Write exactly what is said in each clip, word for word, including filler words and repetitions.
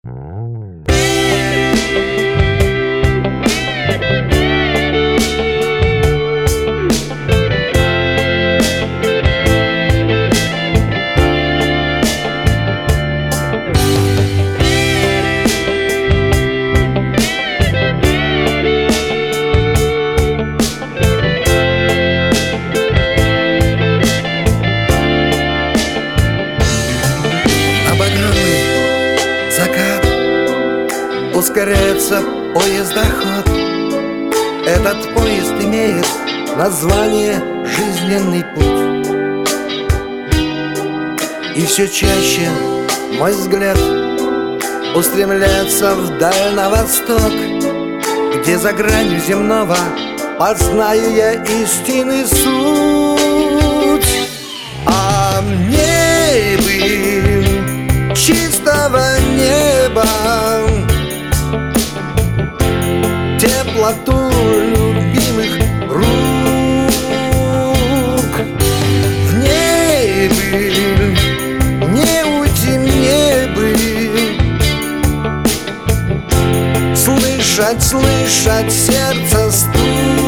Закат, ускоряется поездоход. Этот поезд имеет название «Жизненный путь». И все чаще мой взгляд устремляется вдаль на восток, где за гранью земного познаю я истинный суть. А мне бы чистого неба, теплоту любимых рук. В ней бы, не уйти мне бы, слышать, слышать сердце стук.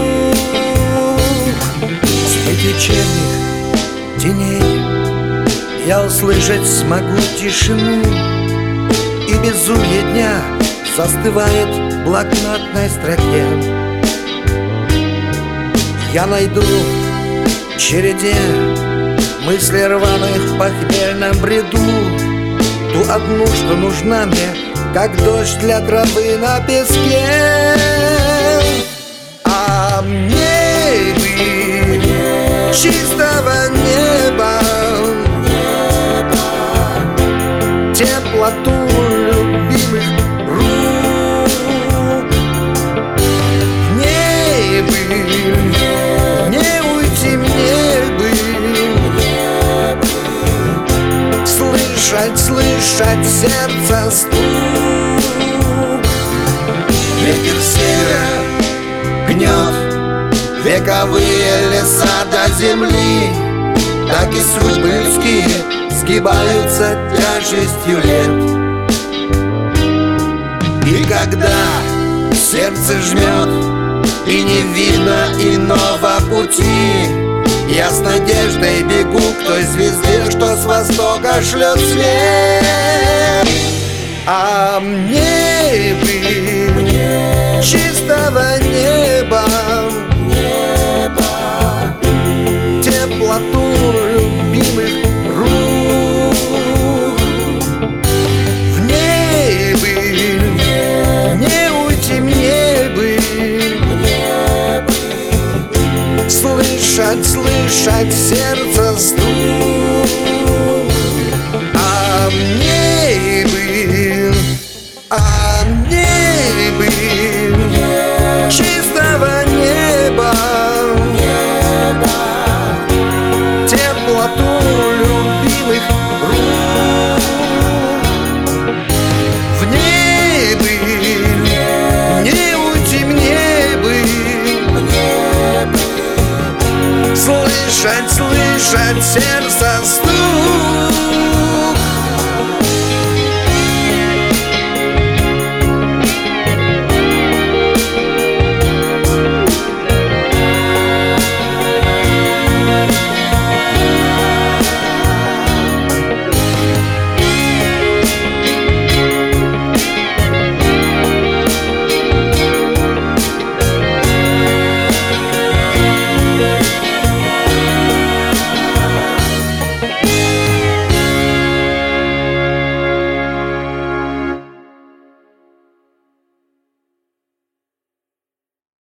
Среди вечерних теней я услышать смогу тишину, и безумие дня застывает в блокнотной строке. Я найду в череде мысли рваных в похмельном бреду ту одну, что нужна мне, как дождь для травы на песке. А мне бы чистого неба, теплоту любимых рук. В ней бы, не уйти мне бы, слышать, слышать сердце стук. Ветер севера гнет вековые леса до земли, так и судьбы людские сгибаются тяжестью лет. И когда сердце жмет и не видно иного пути, я с надеждой бегу к той звезде, что с востока шлет свет. А мне бы чистого